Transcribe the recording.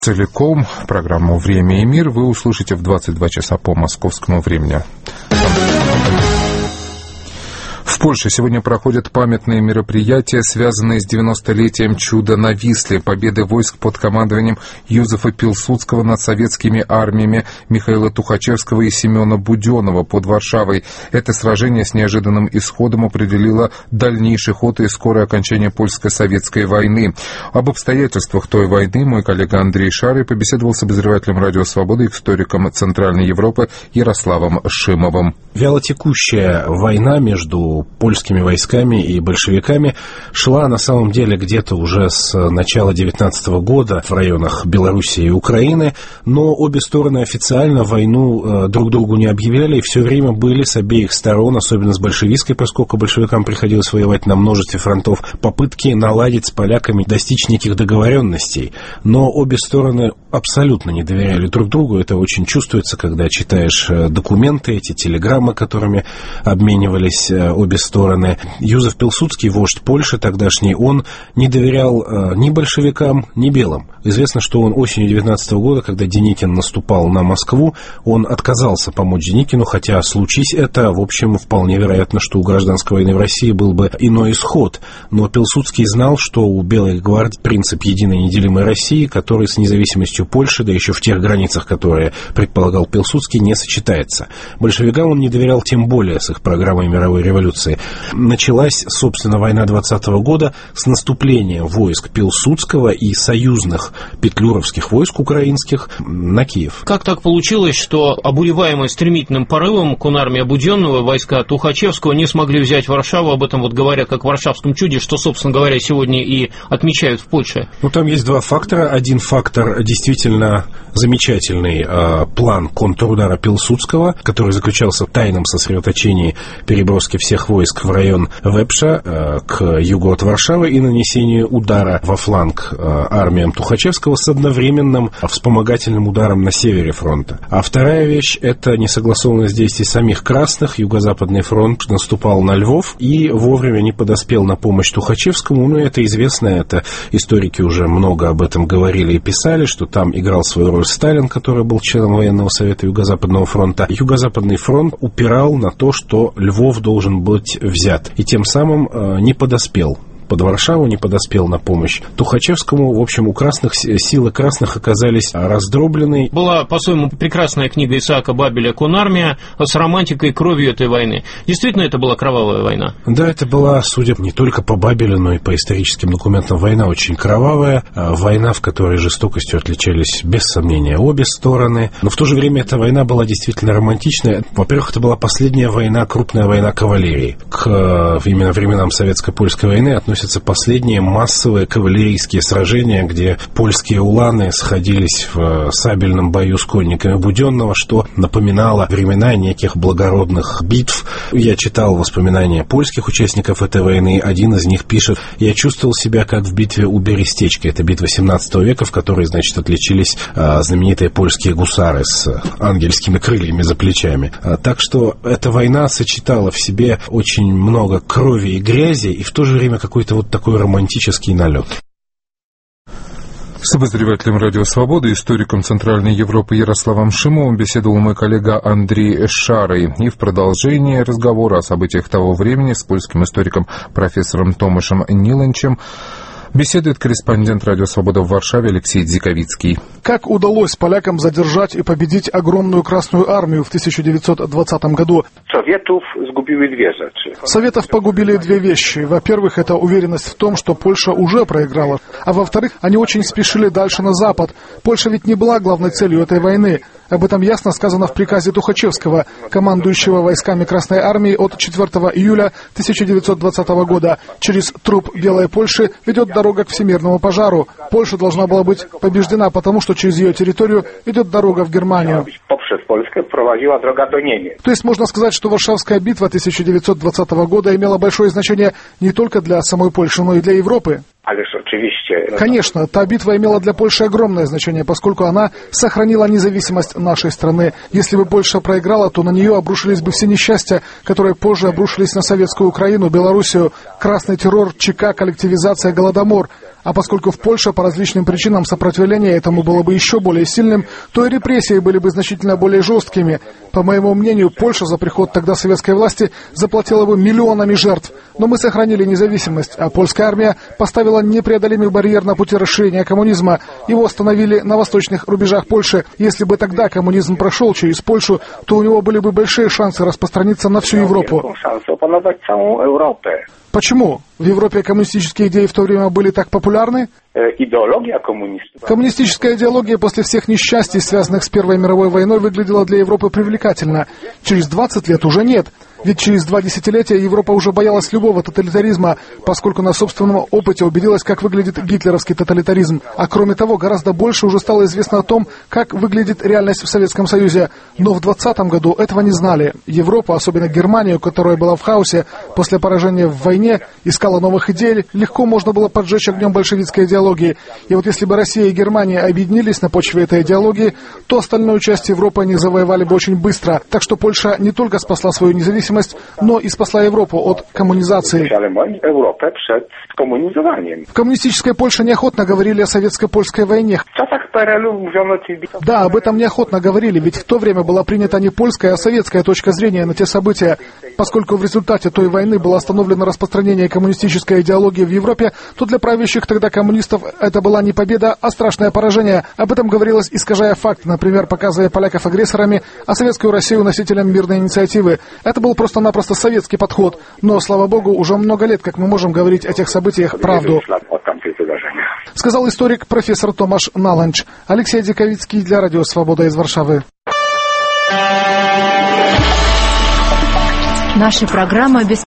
Целиком программу «Время и мир» вы услышите в 22 часа по московскому времени. В Польше сегодня проходят памятные мероприятия, связанные с 90-летием чуда на Висле, победы войск под командованием Юзефа Пилсудского над советскими армиями Михаила Тухачевского и Семена Буденова под Варшавой. Это сражение с неожиданным исходом определило дальнейший ход и скорое окончание польско-советской войны. Об обстоятельствах той войны мой коллега Андрей Шарый побеседовал с обозревателем «Радио Свобода» и историком Центральной Европы Ярославом Шимовым. Вялотекущая война между польскими войсками и большевиками шла на самом деле где-то уже с начала 19 года в районах Белоруссии и Украины, но обе стороны официально войну друг другу не объявляли и все время были с обеих сторон, особенно с большевистской, поскольку большевикам приходилось воевать на множестве фронтов, попытки наладить с поляками, достичь неких договоренностей. Но обе стороны абсолютно не доверяли друг другу, это очень чувствуется, когда читаешь документы, эти телеграммы, которыми обменивались обе стороны. Юзеф Пилсудский, вождь Польши тогдашний, он не доверял ни большевикам, ни белым. Известно, что он осенью 19 года, когда Деникин наступал на Москву, он отказался помочь Деникину, хотя случись это, в общем, вполне вероятно, что у гражданской войны в России был бы иной исход. Но Пилсудский знал, что у Белой гвардии принцип единой неделимой России, который с независимостью Польши, да еще в тех границах, которые предполагал Пилсудский, не сочетается. Большевикам он не доверял тем более с их программой мировой революции. Началась, собственно, война 20 года с наступления войск Пилсудского и союзных петлюровских войск украинских на Киев. Как так получилось, что, обуреваемые стремительным порывом конармия Буденного, войска Тухачевского не смогли взять Варшаву? Об этом вот говорят как о варшавском чуде, что, собственно говоря, сегодня и отмечают в Польше. Ну, там есть два фактора. Один фактор действительно замечательный план контрудара Пилсудского, который заключался в тайном сосредоточении переброски всех войск в район Вепша к югу от Варшавы и нанесению удара во фланг армиям Тухачевского с одновременным вспомогательным ударом на севере фронта. А вторая вещь – это несогласованность действий самих красных. Юго-западный фронт наступал на Львов и вовремя не подоспел на помощь Тухачевскому. Ну, это известно, это историки уже много об этом говорили и писали, что там играл свою роль Сталин, который был членом военного совета Юго-Западного фронта. Юго-Западный фронт упирал на то, что Львов должен быть взят, и тем самым не подоспел под Варшаву, не подоспел на помощь Тухачевскому. В общем, у красных силы красных оказались раздроблены. Была, по-своему, прекрасная книга Исаака Бабеля «Конармия» с романтикой и кровью этой войны. Действительно, это была кровавая война? Да, это была, судя не только по Бабелю, но и по историческим документам, война очень кровавая. Война, в которой жестокостью отличались, без сомнения, обе стороны. Но в то же время эта война была действительно романтичная. Во-первых, это была последняя война, крупная война кавалерии. К именно временам советско-польской войны относятся последние массовые кавалерийские сражения, где польские уланы сходились в сабельном бою с конниками Буденного, что напоминало времена неких благородных битв. Я читал воспоминания польских участников этой войны. Один из них пишет: «Я чувствовал себя как в битве у Берестечки». Это битва 17 века, в которой, значит, отличились знаменитые польские гусары с ангельскими крыльями за плечами. Так что эта война сочетала в себе очень много крови и грязи, и в то же время какой-то вот такой романтический налет. С обозревателем «Радио Свобода», историком Центральной Европы Ярославом Шимовым беседовал мой коллега Андрей Шарый. И в продолжении разговора о событиях того времени с польским историком профессором Томашем Ниленчем беседует корреспондент «Радио Свобода» в Варшаве Алексей Дзиковицкий. Как удалось полякам задержать и победить огромную Красную армию в 1920 году? Советов погубили две вещи. Во-первых, это уверенность в том, что Польша уже проиграла. А во-вторых, они очень спешили дальше на запад. Польша ведь не была главной целью этой войны. Об этом ясно сказано в приказе Тухачевского, командующего войсками Красной армии от 4 июля 1920 года. Через труп Белой Польши ведет дорога к всемирному пожару. Польша должна была быть побеждена, потому что через ее территорию идет дорога в Германию. То есть можно сказать, что Варшавская битва 1920 года имела большое значение не только для самой Польши, но и для Европы. Конечно, та битва имела для Польши огромное значение, поскольку она сохранила независимость нашей страны. Если бы Польша проиграла, то на нее обрушились бы все несчастья, которые позже обрушились на советскую Украину, Белоруссию, красный террор, ЧК, коллективизация, голодомор. А поскольку в Польше по различным причинам сопротивление этому было бы еще более сильным, то и репрессии были бы значительно более жесткими. По моему мнению, Польша за приход тогда советской власти заплатила бы миллионами жертв. Но мы сохранили независимость, а польская армия поставила непреодолимый барьер на пути расширения коммунизма. Его остановили на восточных рубежах Польши. Если бы тогда коммунизм прошел через Польшу, то у него были бы большие шансы распространиться на всю Европу. Почему? В Европе коммунистические идеи в то время были так популярны? Идеология коммунистов. Коммунистическая идеология после всех несчастий, связанных с Первой мировой войной, выглядела для Европы привлекательно. Через 20 лет уже нет. Ведь через 2 десятилетия Европа уже боялась любого тоталитаризма, поскольку на собственном опыте убедилась, как выглядит гитлеровский тоталитаризм. А кроме того, гораздо больше уже стало известно о том, как выглядит реальность в Советском Союзе. Но в 2020 году этого не знали. Европа, особенно Германия, которая была в хаосе после поражения в войне, искала новых идей, легко можно было поджечь огнем большевистской идеологии. И вот если бы Россия и Германия объединились на почве этой идеологии, то остальную часть Европы они завоевали бы очень быстро. Так что Польша не только спасла свою независимость, но и спасла Европу от коммунизации. В коммунистической Польше неохотно говорили о советско-польской войне. Да, об этом неохотно говорили, ведь в то время была принята не польская, а советская точка зрения на те события. Поскольку в результате той войны было остановлено распространение коммунистической идеологии в Европе, то для правящих тогда коммунистов это была не победа, а страшное поражение. Об этом говорилось, искажая факты, например, показывая поляков агрессорами, а советскую Россию носителем мирной инициативы. Это был просто-напросто советский подход. Но, слава богу, уже много лет, как мы можем говорить о тех событиях правду. Сказал историк профессор Томаш Наланч. Алексей Диковицкий для Радио Свобода из Варшавы. Наша программа